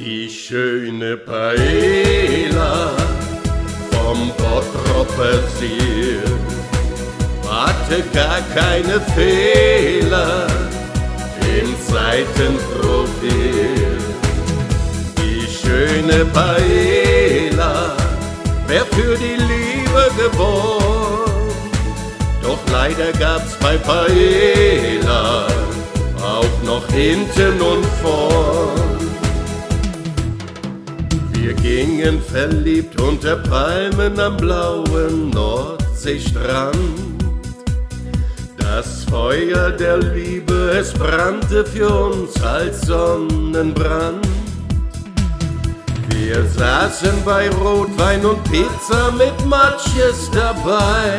Die schöne Paella vom Bottropper See hatte gar keine Fehler im Seitenprofil. Die schöne Paella wär für die Liebe geboren, doch leider gab's bei Paella auch noch hinten und vorn. Wir gingen verliebt unter Palmen am blauen Nordseestrand. Das Feuer der Liebe, es brannte für uns als Sonnenbrand. Wir saßen bei Rotwein und Pizza mit Matjes dabei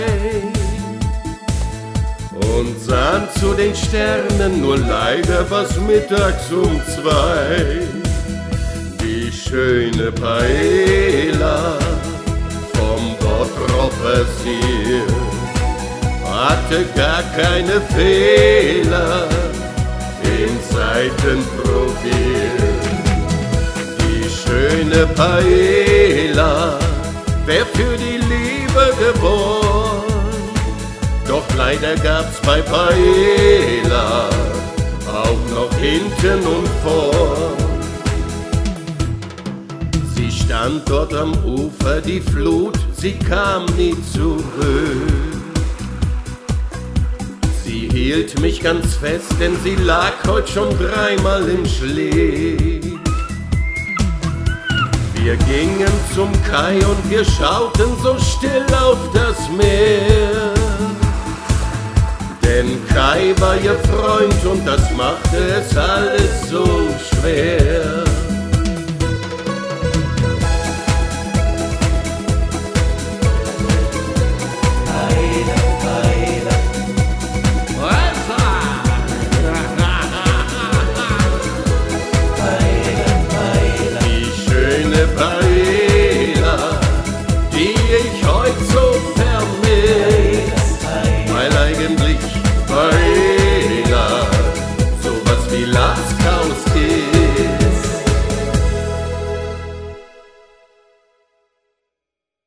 und sahen zu den Sternen, nur leider war's mittags um 2. Die schöne Paella vom Bottropper See hatte gar keine Fehler im Seitenprofil. Die schöne Paella wär für die Liebe geboren, doch leider gab's bei Paella auch noch hinten und vorn. Sie stand dort am Ufer, die Flut, sie kam nie zurück. Sie hielt mich ganz fest, denn sie lag heut schon 3-mal im Schnee. Wir gingen zum Kai und wir schauten so still auf das Meer. Denn Kai war ihr Freund und das machte es alles so schwer.